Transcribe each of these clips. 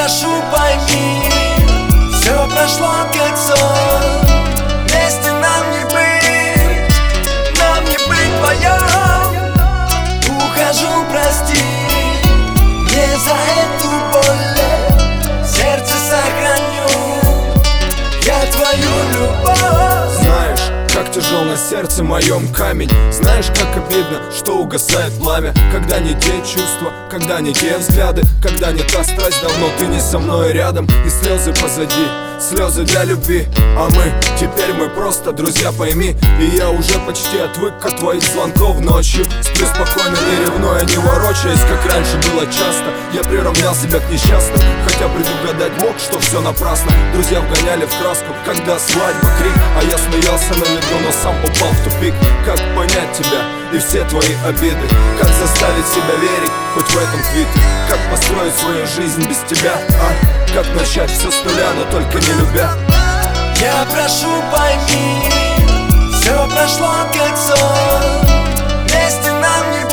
прошу, пойми, все прошло как сон. Вместе нам не быть вдвоем. Ухожу, прости, не за эту боль, сердце сохраню я твою любовь. Знаешь, как тяжел на сердце моем камень. Знаешь, как обидно, что угасает пламя, когда не те чувства, когда не те взгляды, когда не та страсть, давно ты не со мной рядом. И слезы позади, слезы для любви. А теперь мы просто друзья, пойми. И я уже почти отвык от твоих звонков ночью. Сплю спокойно, не ревнуя, не ворочаясь, как раньше было часто. Я приравнял себя к несчастным, хотя предугадать мог, что все напрасно. Друзья вгоняли в краску, когда свадьба, крик. А я смеялся на виду, но сам попал в тупик. Как понять тебя и все твои обиды? Как заставить себя верить хоть в этом квите? Как построить свою жизнь без тебя, а? Как начать все с нуля, но только не любя? Я прошу, пойми, все прошло как сон. Вместе нам не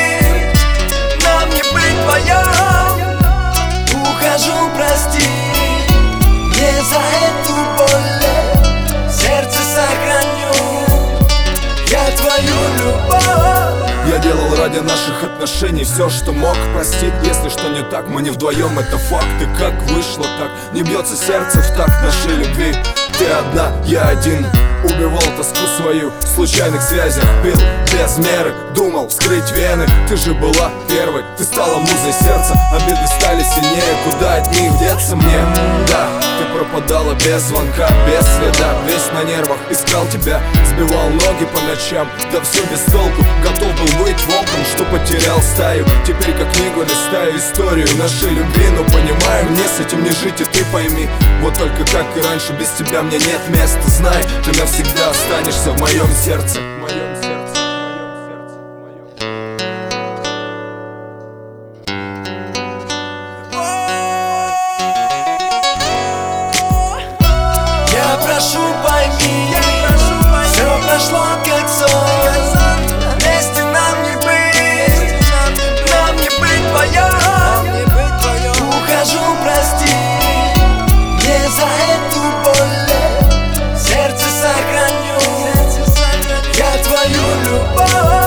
быть вдвоем. Ухожу, прости, не за эту боль, сердце сохраню я твою любовь. Я делал ради наших отношений все, что мог. Простить, если что не так, мы не вдвоем, это факт. И как вышло так, не бьется сердце в такт нашей любви. Ты одна, я один. Убивал тоску свою в случайных связях. Пил без меры, думал вскрыть вены. Ты же была первой, ты стала музой сердца. Обиды стали сильнее, куда от них деться мне? Да, ты пропадала без звонка, без следа. Весь на нервах, искал тебя, сбивал ноги по ночам. Да все без толку, готов был быть волком, что потерял стаю. Теперь как книгу листаю историю нашей любви. Но понимаю, мне с этим не жить, и ты пойми. Вот только как и раньше, без тебя мне нет места. Знай, ты навсегда останешься в моем сердце. Я прошу, пойми, все прошло как сон. Вместе нам не быть вдвоем. Ухожу, прости, не за эту боль, сердце сохраню я твою любовь.